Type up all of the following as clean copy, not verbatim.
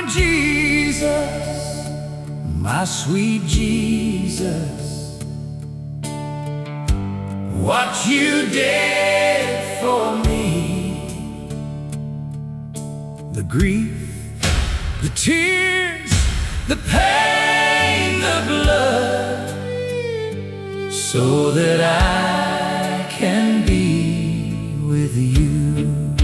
Jesus, my sweet Jesus, what you did for me. The grief, the tears, the pain, the blood, so that I can be with you.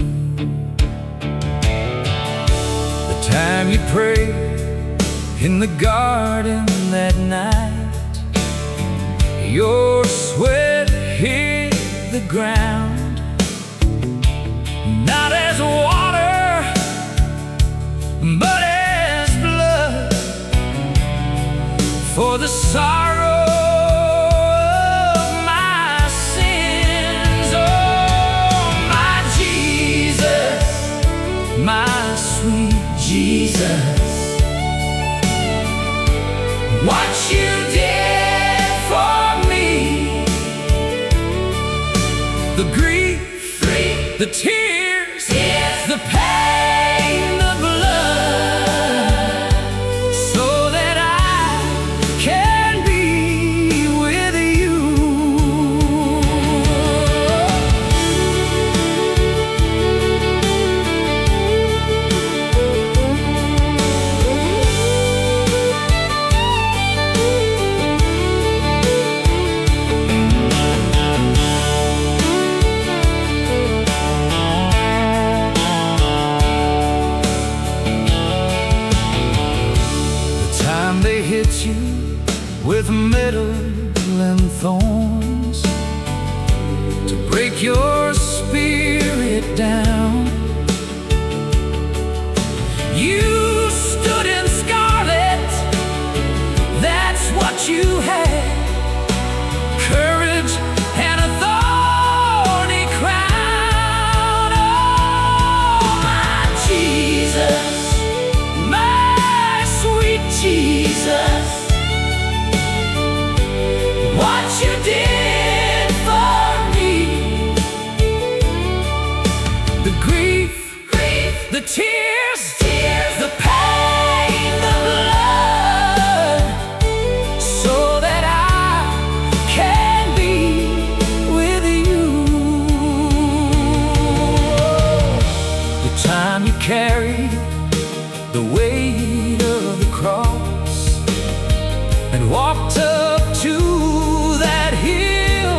The time you prayed in the garden that night, your sweat hit the ground, not as water, but as blood, for the sorrow of my sins. Oh, my Jesus, my sweet Jesus, what you did for me. The grief, the tears, the pain, the blood, so that I can be with you. They hit you with metal and thorns to break your spirit down. You stood in scarlet, that's what you had, courage and a thorny crown. Oh, my Jesus, my sweet Jesus, what you did for me. The grief, the tears, the pain, the blood, so that I can be with you. The time you carried the weight of the cross and walked up to that hill,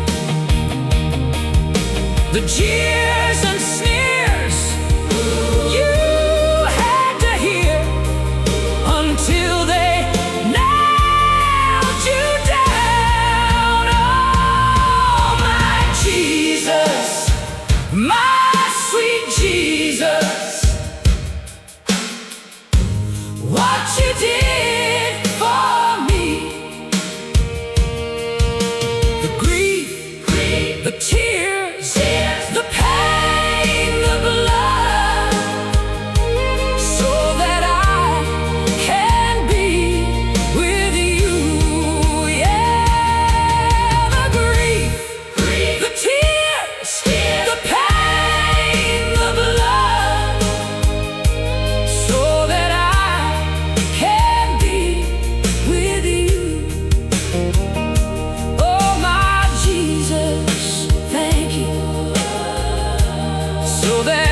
the jeers and sneers you had to hear until they nailed you down. Oh, my Jesus, my sweet Jesus, what you did for me. The grief, the tears, the pain, the blood, so that I can be with you. Yeah, the grief, the tears, the pain, the blood, so that I can be with you. Oh, my Jesus, thank you, so that